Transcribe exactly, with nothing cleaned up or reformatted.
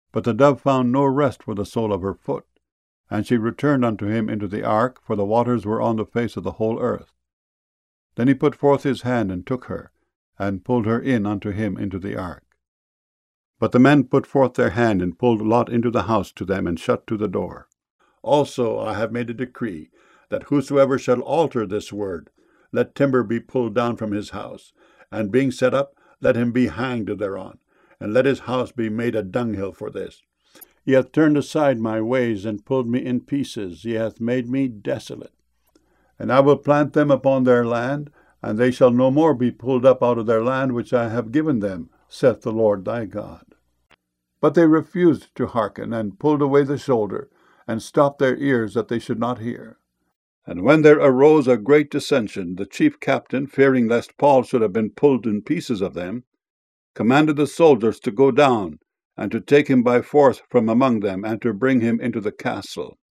But the dove found no rest for the sole of her foot. And she returned unto him into the ark, for the waters were on the face of the whole earth. Then he put forth his hand, and took her, and pulled her in unto him into the ark. But the men put forth their hand, and pulled Lot into the house to them, and shut to the door. Also I have made a decree, that whosoever shall alter this word, let timber be pulled down from his house, and being set up, let him be hanged thereon, and let his house be made a dunghill for this. He hath turned aside my ways, and pulled me in pieces. He hath made me desolate. And I will plant them upon their land, and they shall no more be pulled up out of their land which I have given them, saith the Lord thy God. But they refused to hearken, and pulled away the shoulder, and stopped their ears, that they should not hear. And when there arose a great dissension, the chief captain, fearing lest Paul should have been pulled in pieces of them, commanded the soldiers to go down, and to take him by force from among them, and to bring him into the castle.